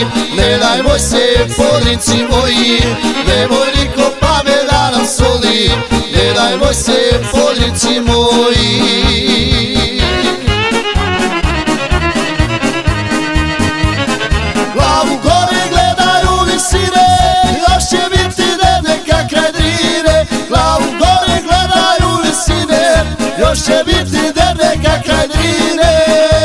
ne dajmo se Podrinci moji, nemoj niko pamet da nam soli, ne dajmo se Podrinci moji. Glavu gore gledaju visine, još će biti derneka kraj Drine. Glavu gore gledaju visine, još će biti derneka kraj Drine.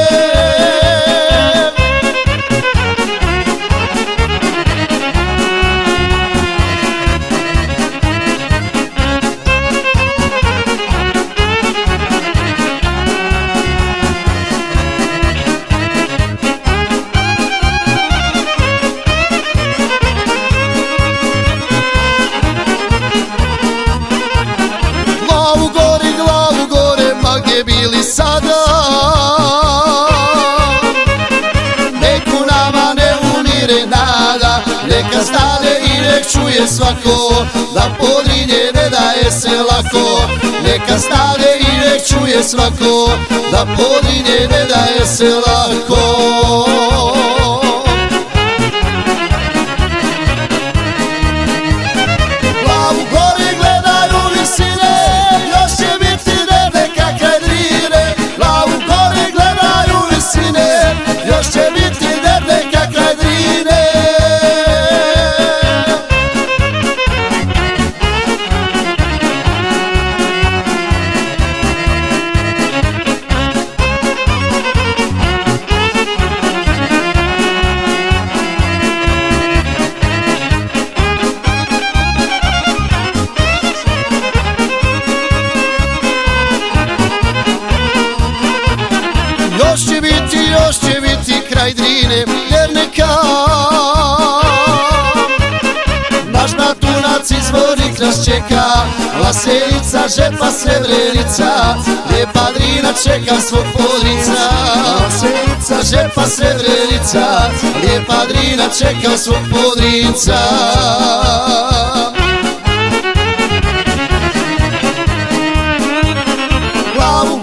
Glavu gore, ma gdje bili sada? Neku nama ne umire nada, neka stane i nek čuje svako, da Podrinje ne daje se lako. Neka stane i nek čuje svako, da Podrinje ne daje se lako. Glavu gore gledaju visine, još će biti derneka kraj Drine. Glavu gore gledaju visine, još će biti derneka kraj Drine. Još će biti kraj Drine derneka. Naš Natunac izvornik nas čeka, Vlasenica, Žepa, Srebrenica, lijepa Drina čeka svog Podrinca. Vlasenica, Žepa, Srebrenica, lijepa Drina čeka svog Podrinca. Glavu